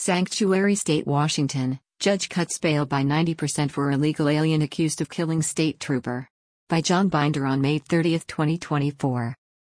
Sanctuary State, Washington. Judge cuts bail by 90% for illegal alien accused of killing state trooper. By John Binder on May 30, 2024.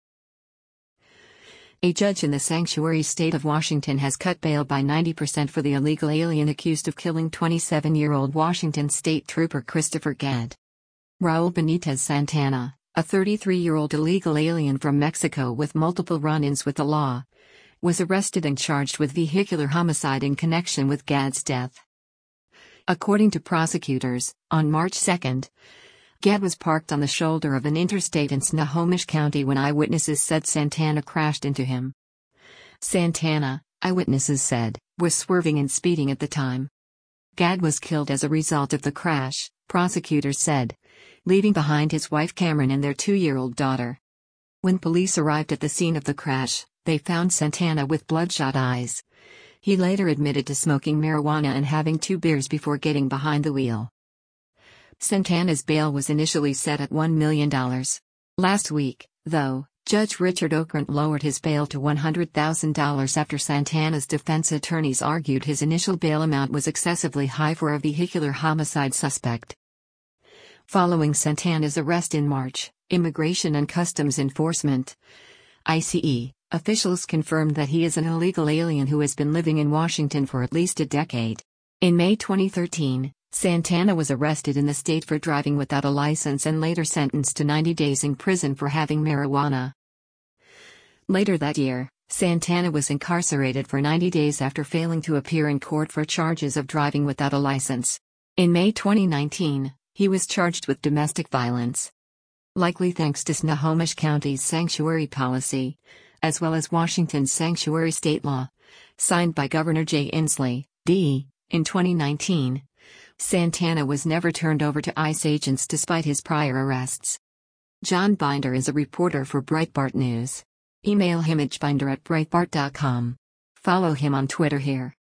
A judge in the sanctuary state of Washington has cut bail by 90% for the illegal alien accused of killing 27-year-old Washington state trooper Christopher Gad. Raul Benitez Santana, a 33-year-old illegal alien from Mexico with multiple run-ins with the law, was arrested and charged with vehicular homicide in connection with Gad's death. According to prosecutors, on March 2, Gad was parked on the shoulder of an interstate in Snohomish County when eyewitnesses said Santana crashed into him. Santana, eyewitnesses said, was swerving and speeding at the time. Gad was killed as a result of the crash, prosecutors said, leaving behind his wife Cameron and their 2-year-old daughter. When police arrived at the scene of the crash, they found Santana with bloodshot eyes. He later admitted to smoking marijuana and having 2 beers before getting behind the wheel. Santana's bail was initially set at $1 million. Last week, though, Judge Richard Okrant lowered his bail to $100,000 after Santana's defense attorneys argued his initial bail amount was excessively high for a vehicular homicide suspect. Following Santana's arrest in March, Immigration and Customs Enforcement (ICE) officials confirmed that he is an illegal alien who has been living in Washington for at least a decade. In May 2013, Santana was arrested in the state for driving without a license and later sentenced to 90 days in prison for having marijuana. Later that year, Santana was incarcerated for 90 days after failing to appear in court for charges of driving without a license. In May 2019, he was charged with domestic violence. Likely thanks to Snohomish County's sanctuary policy, as well as Washington's sanctuary state law, signed by Governor Jay Inslee, D. In 2019, Santana was never turned over to ICE agents despite his prior arrests. John Binder is a reporter for Breitbart News. Email him at binder@breitbart.com. Follow him on Twitter here.